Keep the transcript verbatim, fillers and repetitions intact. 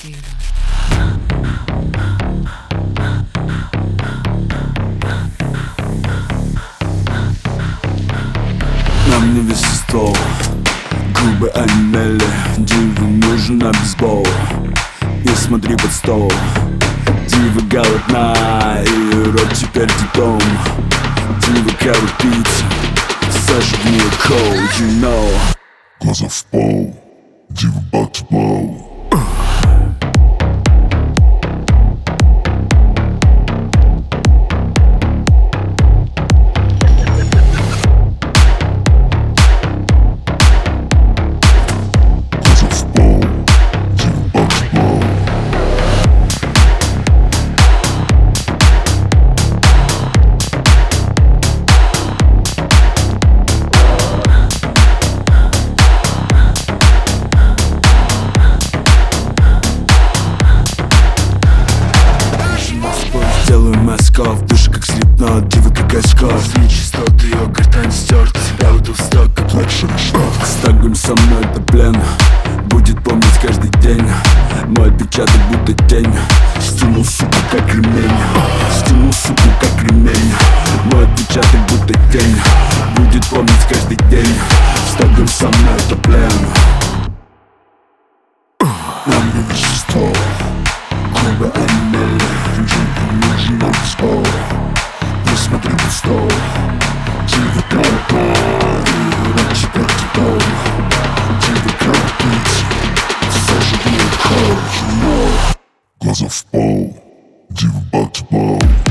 Diva. Нам не вещество, губы онемели. Диву нужен на бейсбол. И смотри под стол. Дива голодна, и рот теперь детом. Дива коропится, Саша в нее cold, you know. Глаза в пол, дива батбол. Делаю масков, душа как слепнот, дива как очко. Нечистоты, ее гортань стерт, себя уйду в сток, как лучше Стагом со мной это плен, будет помнить каждый день. Мой отпечаток будто тень, стянул суку как ремень. Стянул суку как ремень. Мой отпечаток будто тень, будет помнить каждый день. Стагом со мной это плен. Нам не вещество, губы онемели. Нужен на бейсбол. Не смотри под стол. Дива голодна, и рот теперь детом. Дива коропится, Саша в нее cold, you know. Глаза в пол, дива батбол.